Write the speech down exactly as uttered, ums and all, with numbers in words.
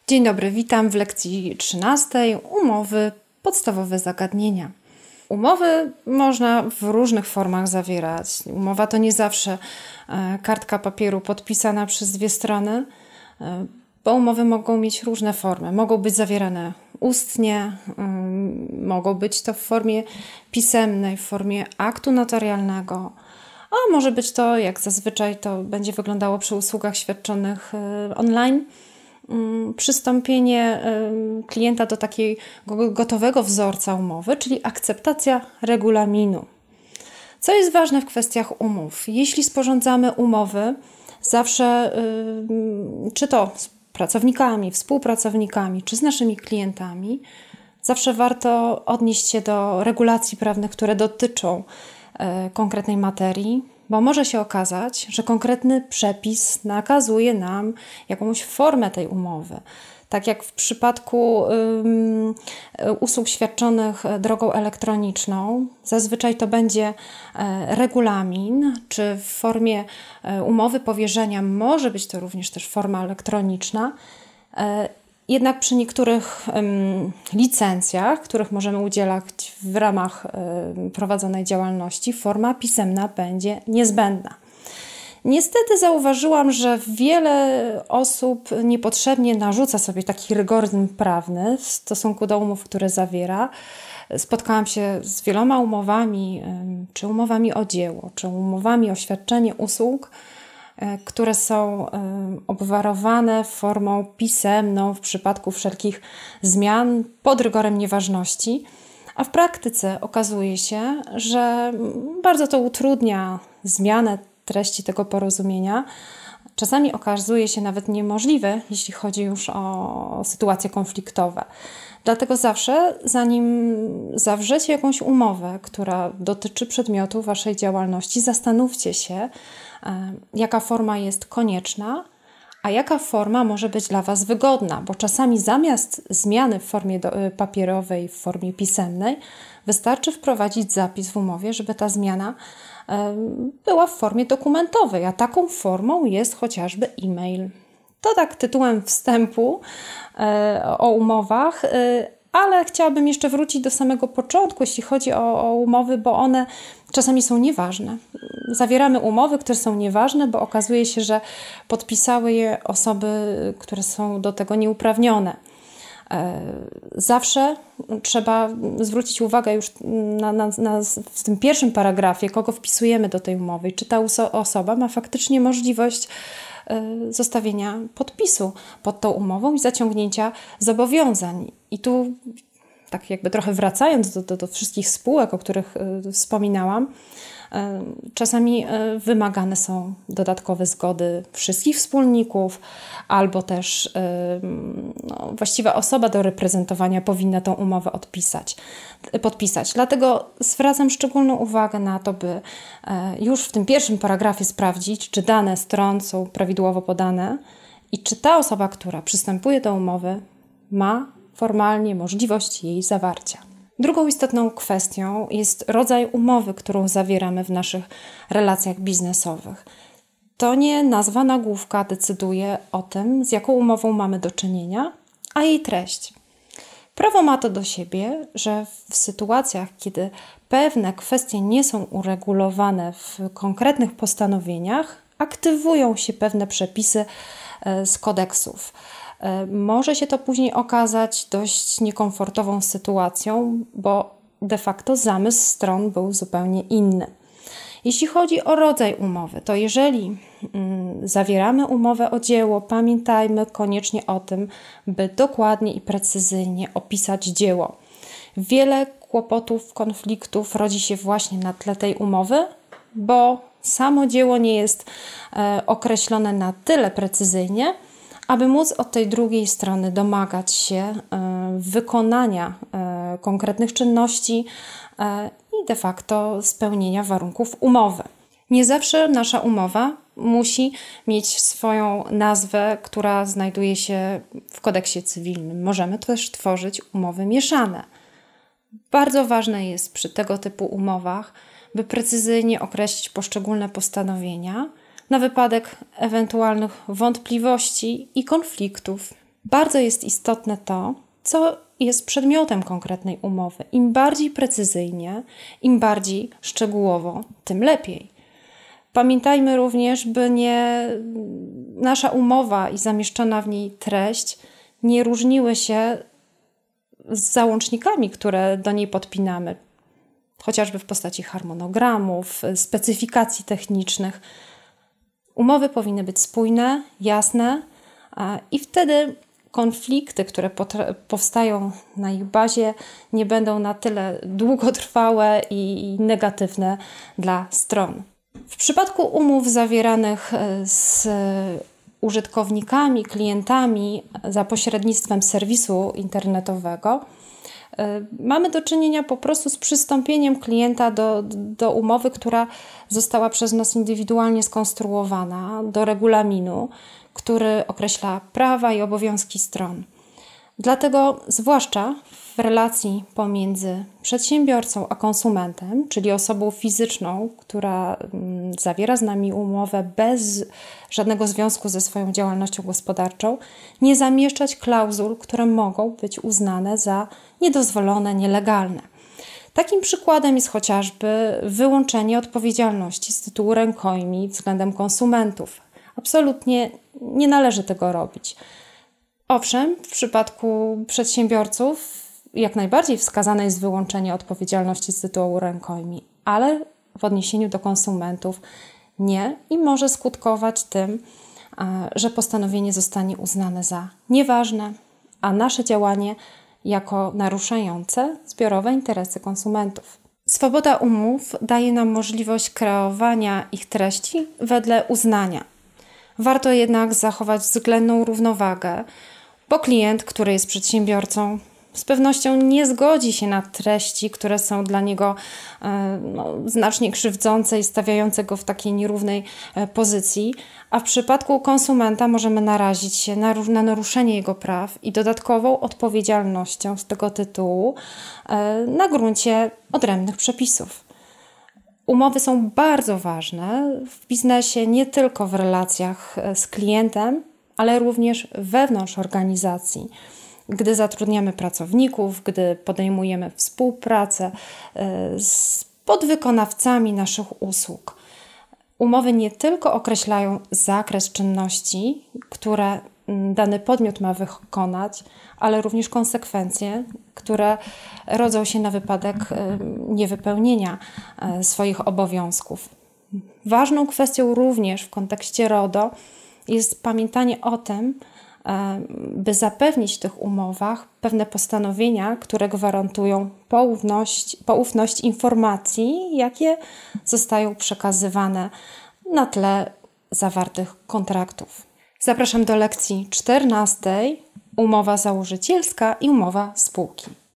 Dzień dobry, witam w lekcji trzynastej. Umowy, podstawowe zagadnienia. Umowy można w różnych formach zawierać. Umowa to nie zawsze kartka papieru podpisana przez dwie strony, bo umowy mogą mieć różne formy. Mogą być zawierane ustnie, mogą być to w formie pisemnej, w formie aktu notarialnego, a może być to, jak zazwyczaj to będzie wyglądało przy usługach świadczonych online, przystąpienie klienta do takiego gotowego wzorca umowy, czyli akceptacja regulaminu. Co jest ważne w kwestiach umów? Jeśli sporządzamy umowy, zawsze czy to z pracownikami, współpracownikami, czy z naszymi klientami, zawsze warto odnieść się do regulacji prawnych, które dotyczą konkretnej materii, bo może się okazać, że konkretny przepis nakazuje nam jakąś formę tej umowy. Tak jak w przypadku um, usług świadczonych drogą elektroniczną, zazwyczaj to będzie e, regulamin, czy w formie e, umowy powierzenia może być to również też forma elektroniczna. E, Jednak przy niektórych um, licencjach, których możemy udzielać w ramach um, prowadzonej działalności, forma pisemna będzie niezbędna. Niestety zauważyłam, że wiele osób niepotrzebnie narzuca sobie taki rygoryzm prawny w stosunku do umów, które zawiera. Spotkałam się z wieloma umowami, um, czy umowami o dzieło, czy umowami o świadczenie usług, które są obwarowane formą pisemną w przypadku wszelkich zmian pod rygorem nieważności, a w praktyce okazuje się, że bardzo to utrudnia zmianę treści tego porozumienia. Czasami okazuje się nawet niemożliwe, jeśli chodzi już o sytuacje konfliktowe. Dlatego zawsze, zanim zawrzecie jakąś umowę, która dotyczy przedmiotu Waszej działalności, zastanówcie się, jaka forma jest konieczna, a jaka forma może być dla Was wygodna, bo czasami zamiast zmiany w formie papierowej, w formie pisemnej, wystarczy wprowadzić zapis w umowie, żeby ta zmiana była w formie dokumentowej, a taką formą jest chociażby e-mail. To tak tytułem wstępu o umowach, ale chciałabym jeszcze wrócić do samego początku, jeśli chodzi o, o umowy, bo one czasami są nieważne. Zawieramy umowy, które są nieważne, bo okazuje się, że podpisały je osoby, które są do tego nieuprawnione. Zawsze trzeba zwrócić uwagę już na, na, na, w tym pierwszym paragrafie, kogo wpisujemy do tej umowy, czy ta osoba ma faktycznie możliwość zostawienia podpisu pod tą umową i zaciągnięcia zobowiązań. I tu tak jakby trochę wracając do, do, do wszystkich spółek, o których wspominałam, czasami wymagane są dodatkowe zgody wszystkich wspólników, albo też no, właściwa osoba do reprezentowania powinna tą umowę odpisać, podpisać. Dlatego zwracam szczególną uwagę na to, by już w tym pierwszym paragrafie sprawdzić, czy dane stron są prawidłowo podane i czy ta osoba, która przystępuje do umowy, ma formalnie możliwość jej zawarcia. Drugą istotną kwestią jest rodzaj umowy, którą zawieramy w naszych relacjach biznesowych. To nie nazwa nagłówka decyduje o tym, z jaką umową mamy do czynienia, a jej treść. Prawo ma to do siebie, że w sytuacjach, kiedy pewne kwestie nie są uregulowane w konkretnych postanowieniach, aktywują się pewne przepisy z kodeksów. Może się to później okazać dość niekomfortową sytuacją, bo de facto zamysł stron był zupełnie inny. Jeśli chodzi o rodzaj umowy, to jeżeli mm, zawieramy umowę o dzieło, pamiętajmy koniecznie o tym, by dokładnie i precyzyjnie opisać dzieło. Wiele kłopotów, konfliktów rodzi się właśnie na tle tej umowy, bo samo dzieło nie jest e, określone na tyle precyzyjnie, aby móc od tej drugiej strony domagać się e, wykonania e, konkretnych czynności e, i de facto spełnienia warunków umowy. Nie zawsze nasza umowa musi mieć swoją nazwę, która znajduje się w kodeksie cywilnym. Możemy też tworzyć umowy mieszane. Bardzo ważne jest przy tego typu umowach, by precyzyjnie określić poszczególne postanowienia na wypadek ewentualnych wątpliwości i konfliktów. Bardzo jest istotne to, co jest przedmiotem konkretnej umowy. Im bardziej precyzyjnie, im bardziej szczegółowo, tym lepiej. Pamiętajmy również, by nie nasza umowa i zamieszczona w niej treść nie różniły się z załącznikami, które do niej podpinamy, chociażby w postaci harmonogramów, specyfikacji technicznych. Umowy powinny być spójne, jasne i wtedy konflikty, które powstają na ich bazie, nie będą na tyle długotrwałe i negatywne dla stron. W przypadku umów zawieranych z użytkownikami, klientami za pośrednictwem serwisu internetowego, mamy do czynienia po prostu z przystąpieniem klienta do, do umowy, która została przez nas indywidualnie skonstruowana, do regulaminu, który określa prawa i obowiązki stron. Dlatego zwłaszcza w relacji pomiędzy przedsiębiorcą a konsumentem, czyli osobą fizyczną, która zawiera z nami umowę bez żadnego związku ze swoją działalnością gospodarczą, nie zamieszczać klauzul, które mogą być uznane za niedozwolone, nielegalne. Takim przykładem jest chociażby wyłączenie odpowiedzialności z tytułu rękojmi względem konsumentów. Absolutnie nie należy tego robić. Owszem, w przypadku przedsiębiorców jak najbardziej wskazane jest wyłączenie odpowiedzialności z tytułu rękojmi, ale w odniesieniu do konsumentów nie i może skutkować tym, że postanowienie zostanie uznane za nieważne, a nasze działanie jako naruszające zbiorowe interesy konsumentów. Swoboda umów daje nam możliwość kreowania ich treści wedle uznania. Warto jednak zachować względną równowagę, bo klient, który jest przedsiębiorcą, z pewnością nie zgodzi się na treści, które są dla niego e, no, znacznie krzywdzące i stawiające go w takiej nierównej e, pozycji, a w przypadku konsumenta możemy narazić się na, na naruszenie jego praw i dodatkową odpowiedzialnością z tego tytułu e, na gruncie odrębnych przepisów. Umowy są bardzo ważne w biznesie, nie tylko w relacjach z klientem, ale również wewnątrz organizacji. Gdy zatrudniamy pracowników, gdy podejmujemy współpracę z podwykonawcami naszych usług. Umowy nie tylko określają zakres czynności, które dany podmiot ma wykonać, ale również konsekwencje, które rodzą się na wypadek niewypełnienia swoich obowiązków. Ważną kwestią również w kontekście RODO jest pamiętanie o tym, by zapewnić w tych umowach pewne postanowienia, które gwarantują poufność, poufność informacji, jakie zostają przekazywane na tle zawartych kontraktów. Zapraszam do lekcji czternastej, umowa założycielska i umowa spółki.